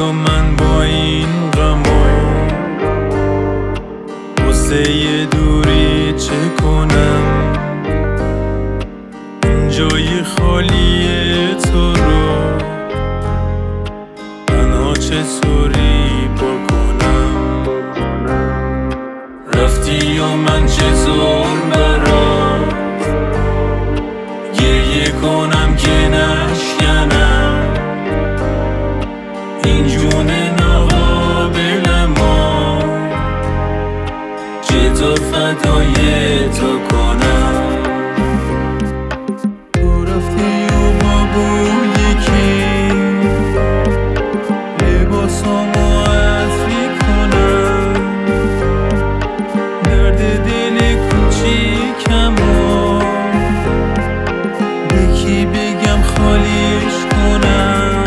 و من با این غمم قصه دوری چه کنم؟ این جای خالی تو رو تنها چطوری بکنم؟ رفتی و من چطور برات گریه کنم که نشکنم؟ این جون ناقابل ما چطور فدای تو کنم؟ تو رفتی و با بوی کی لباسامو عطری کنم؟ درد دل کوچیکمو به کی بگم خالیش کنم؟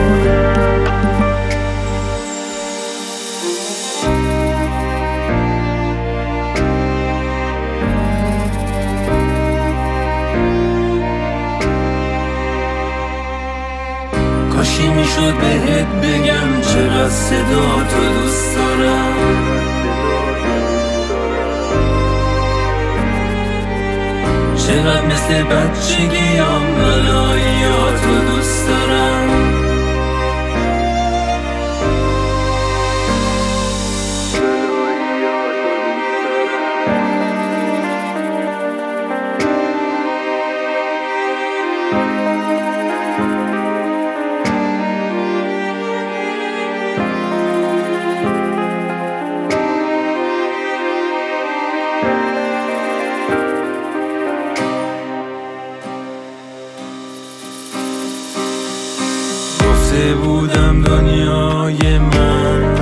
کاشی میشد بهت بگم چقدر صدا تو دوست دارم، چقدر مثل بچگیام ولایاتو دوست دارم. گفته بودم دنیای من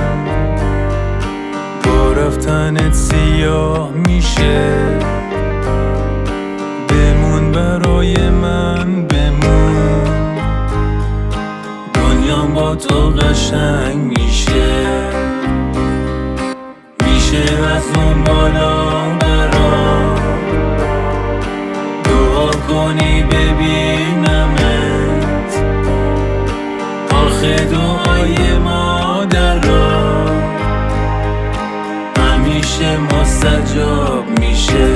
با رفتنت سیاه میشه، بمون برای من بمون، دنیام با تو قشنگ میشه، میشه از اون بالا برات دعا کنی ببینمت، آخه دعای مادرها همیشه مستجاب میشه.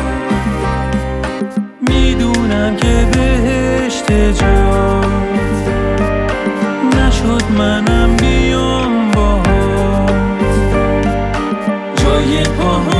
میدونم که بهشت جات نشد منم بیام باهات، جای پاها